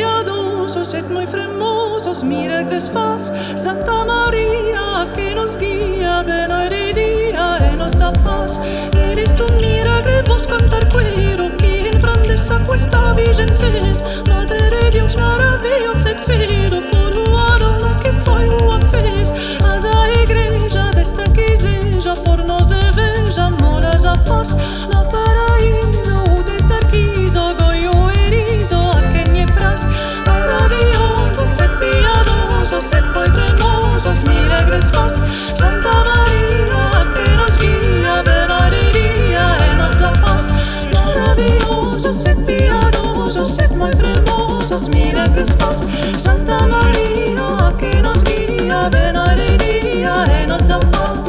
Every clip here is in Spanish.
piadosos, sed muy fremosos, milagres faz. Santa María, que nos guía, ven hoy de día y nos da paz. Eres tu milagre, vos cantar quiero, que en grandeza questa Virgen fez. Madre de Dios, maravillosa et fido, por la que foi o fez. As a igreja desta que seja, por nós é veja, mora já faz. Na paraíso, desta quiso, goio erizo, a quem lhe praz. Maravilhoso, sed piadoso, sed poi tremosos, milagres faz. Santa Maria, que nos guia, ven hoy de dia e nos dá paz. Maravilhoso, sed piadoso, sed muy tremosos, milagres faz. Santa Maria, que nos guia, ven hoy de dia e nos dá paz.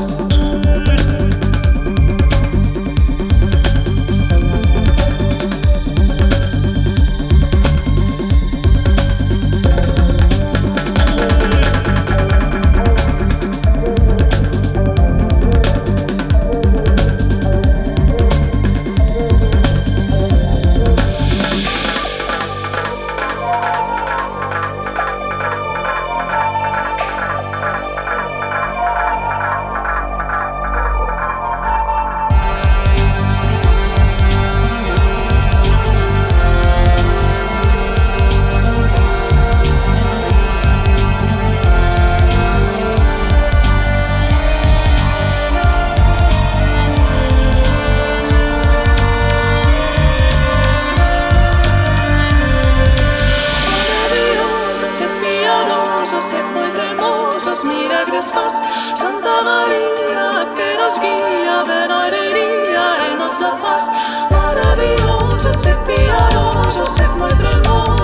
Sed muy tremosos, milagres faz. Santa María, que nos guía, ven hoy de día y nos da paz. Maravilloso, sed piadoso, sed muy tremosos.